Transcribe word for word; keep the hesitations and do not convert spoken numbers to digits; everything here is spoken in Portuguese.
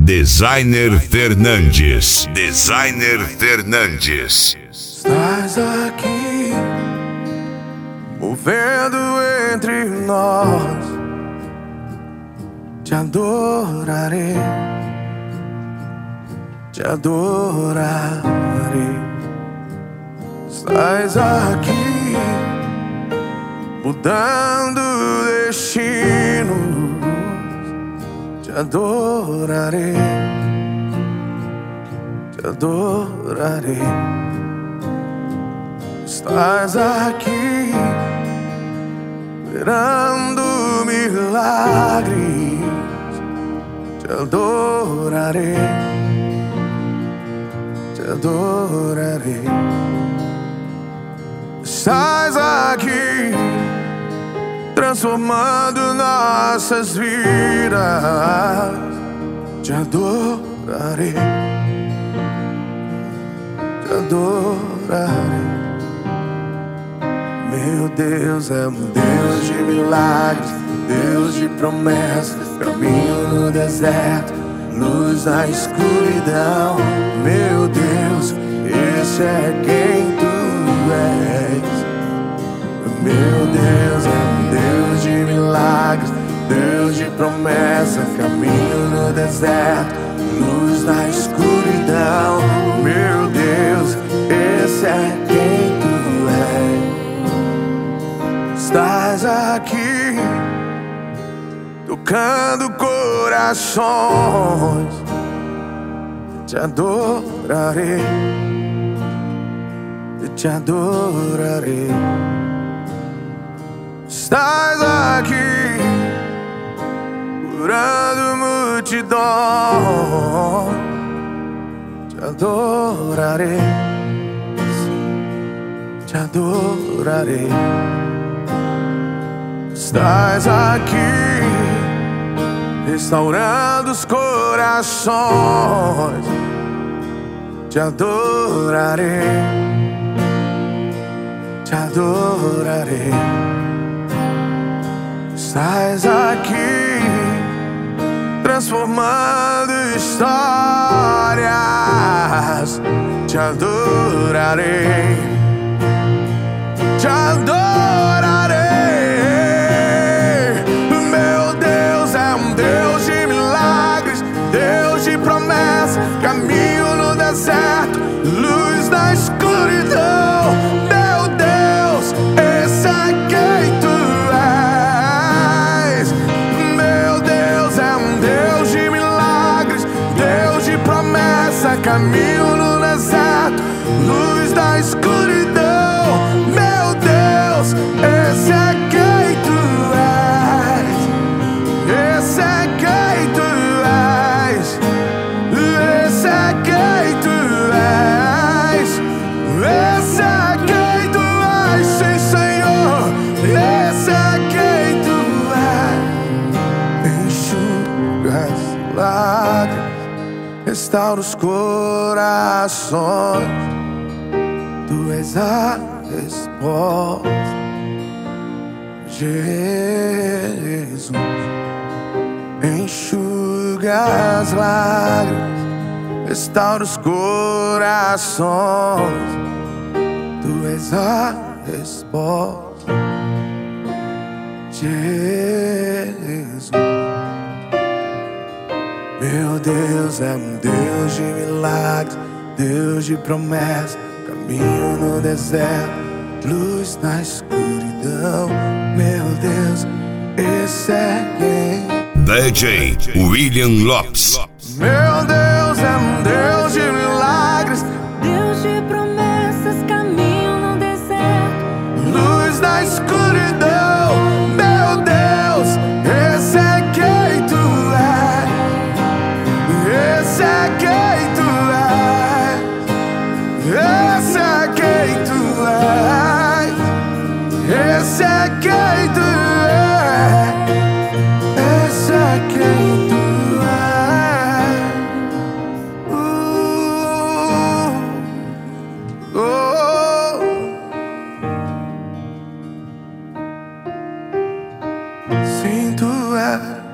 Designer Fernandes. Designer Fernandes. Estás aqui, movendo entre nós. Te adorarei, te adorarei. Estás aqui, mudando destinos. Te adorarei, te adorarei. Estás aqui, operando milagres. Te adorarei, te adorarei. Estás aqui, transformando nossas vidas. Te adorarei, te adorarei. Meu Deus é um Deus de milagres, Deus de promessas, caminho no deserto, luz na escuridão. Meu Deus, esse é quem tu és. Meu Deus é um Deus de milagres, Deus de promessa, caminho no deserto, luz na escuridão. Meu Deus, esse é quem tu és. Estás aqui, tocando corações. Te adorarei, te adorarei. Estás aqui, curando multidões. Te adorarei, te adorarei. Estás aqui, restaurando os corações. Te adorarei, te adorarei. Estás aqui, transformando histórias. Te adorarei, te adorarei. Meu Deus é um Deus de milagres, Deus de promessas, caminho no deserto, luz na escuridão. Meu Deus, esse é quem tu és. Meu Deus é um Deus de milagres, Deus de promessa, caminho no deserto, luz da escuridão. Meu Deus, esse é quem tu és. Esse é quem tu és. Esse é quem tu és. Esse é quem tu és, sim, Senhor. Esse é quem tu és. Enxuga as lágrimas, restaura os corações. Tu és a resposta, Jesus. Enxuga as lágrimas, restaura os corações. Tu és a resposta, Jesus. Meu Deus é um Deus de milagres, Deus de promessas, caminho no deserto, luz na escuridão. Meu Deus, esse é quem. D J William Lopes. Meu Deus é um Deus de milagres, Deus de promessas, caminho no deserto, luz na escuridão. Meu Deus, esse é quem tu és. Esse é quem tu és. Esse é quem tu és. Esse é quem tu és. Esse é quem tu és. Uh, oh. Sim, tu és.